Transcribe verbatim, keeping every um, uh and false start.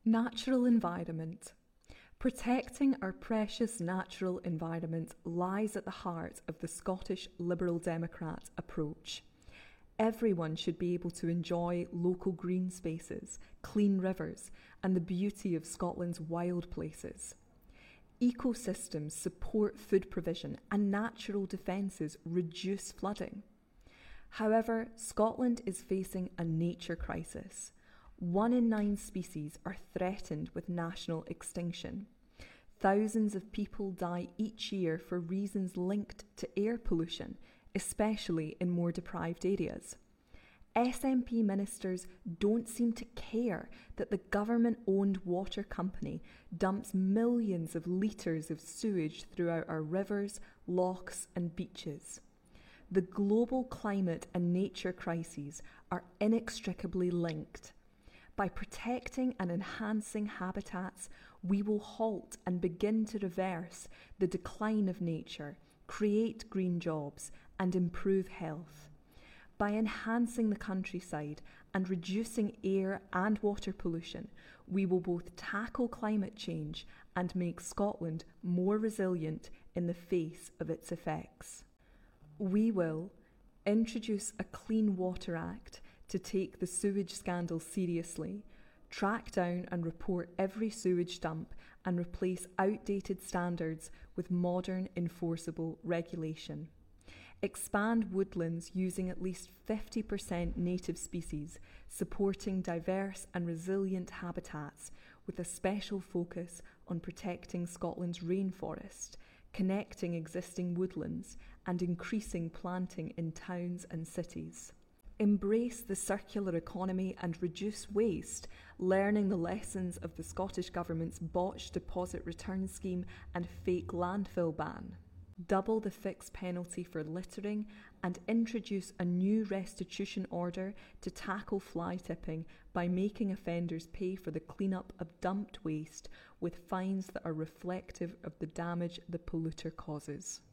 Natural environment. Protecting our precious natural environment lies at the heart of the Scottish Liberal Democrat approach. Everyone should be able to enjoy local green spaces, clean rivers, and the beauty of Scotland's wild places. Ecosystems support food provision and natural defences reduce flooding. However, Scotland is facing a nature crisis. One in nine species are threatened with national extinction. Thousands of people die each year for reasons linked to air pollution, especially in more deprived areas. S N P ministers don't seem to care that the government-owned water company dumps millions of litres of sewage throughout our rivers, lochs and beaches. The global climate and nature crises are inextricably linked. By protecting and enhancing habitats, we will halt and begin to reverse the decline of nature, create green jobs, and improve health. By enhancing the countryside and reducing air and water pollution, we will both tackle climate change and make Scotland more resilient in the face of its effects. We will introduce a Clean Water Act to take the sewage scandal seriously, track down and report every sewage dump, and replace outdated standards with modern enforceable regulation. Expand woodlands using at least fifty percent native species, supporting diverse and resilient habitats with a special focus on protecting Scotland's rainforest, connecting existing woodlands, and increasing planting in towns and cities. Embrace the circular economy and reduce waste, learning the lessons of the Scottish Government's botched deposit return scheme and fake landfill ban. Double the fixed penalty for littering and introduce a new restitution order to tackle fly tipping by making offenders pay for the clean-up of dumped waste with fines that are reflective of the damage the polluter causes.